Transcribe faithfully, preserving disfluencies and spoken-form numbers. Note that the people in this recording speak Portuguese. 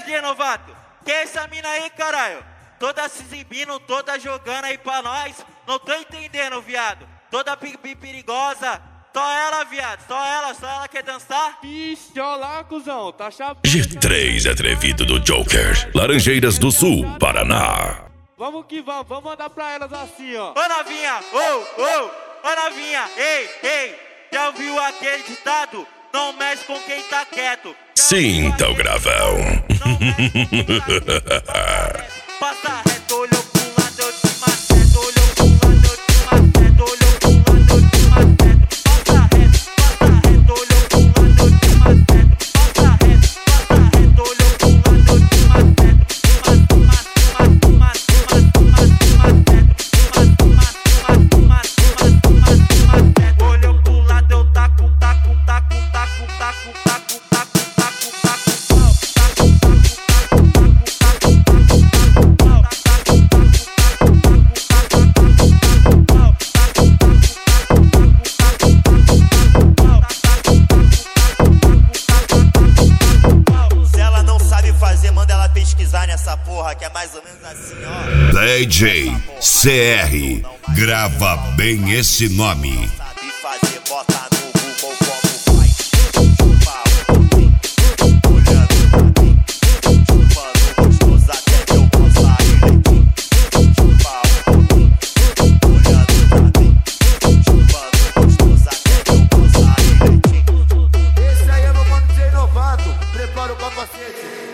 D J novato? Que é essa mina aí, caralho? Toda se exibindo, toda jogando aí pra nós. Não tô entendendo, viado. Toda pipi perigosa. Só ela, viado. Só ela, só ela quer dançar? Ixi, ó lá, cuzão. Tá chapando. G três atrevido do Joker. Laranjeiras do Sul, Paraná. Vamos que vamos. Vamos mandar pra elas assim, ó. Ô novinha, ô, ô, ô novinha. Ei, ei. Já ouviu aquele ditado? Não mexe com quem tá quieto. Sinta o gravão. Passa reto, olhou pro lado, eu te maceto. Olhou pro lado, eu te maceto. Olhou pro lado, eu te maceto. Passa reto, passa reto, olhou pro lado, eu te maceto. Passa reto, passa reto, olhou pro lado, eu te maceto. Tuma, tuma, tuma, tuma, tuma, tuma, tuma, tuma, tuma, tuma, tuma, tuma, tuma. Olhou pro lado, eu taco, taco, taco, taco, taco, taco, taco, taco, taco, Se ela não sabe fazer, manda ela pesquisar nessa porra, que é mais ou menos assim, ó. D J C R, grava bem esse nome. Sabe fazer, bota no Google como faz. Chupa um pouquinho, olhando pra mim. Chupando gostoso até que eu possa ir leitinho. Chupa um pouquinho, olhando pra mim. Chupando gostoso até que eu possa ir leitinho. Esse aí é meu mano D J novato, prepara o capacete.